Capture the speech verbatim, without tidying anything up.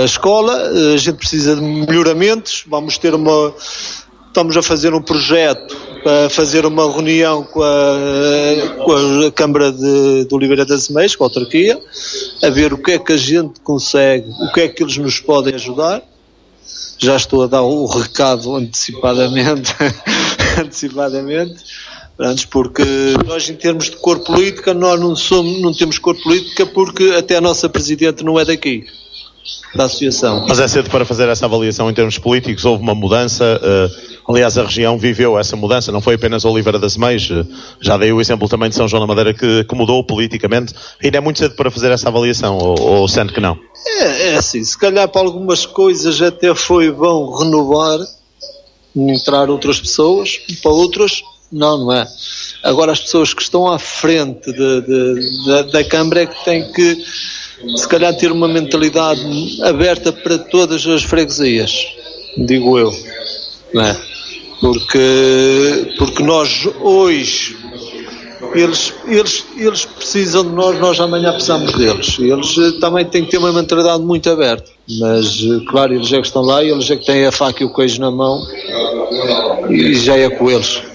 escola. A gente precisa de melhoramentos. Vamos ter uma... Estamos a fazer um projeto para fazer uma reunião com a, com a Câmara de, de Oliveira das Meias, com a autarquia, a ver o que é que a gente consegue, o que é que eles nos podem ajudar. Já estou a dar o recado antecipadamente, antecipadamente, antes, porque nós, em termos de cor política, nós não, somos, não temos cor política, porque até a nossa Presidente não é daqui, da associação. Mas é cedo para fazer essa avaliação em termos políticos. Houve uma mudança, uh, aliás a região viveu essa mudança, não foi apenas Oliveira das Meias, uh, já dei o exemplo também de São João da Madeira que, que mudou politicamente. Ainda é muito cedo para fazer essa avaliação, ou, ou sente que não? É, é assim, se calhar para algumas coisas até foi bom renovar, entrar outras pessoas, para outras não, não é? Agora as pessoas que estão à frente de, de, de, da Câmara é que têm que se calhar ter uma mentalidade aberta para todas as freguesias, digo eu, não é? Porque, porque nós hoje, eles, eles, eles precisam de nós, nós amanhã precisamos deles. Eles também têm que ter uma mentalidade muito aberta, mas claro, eles é que estão lá e eles é que têm a faca e o queijo na mão e já é com eles.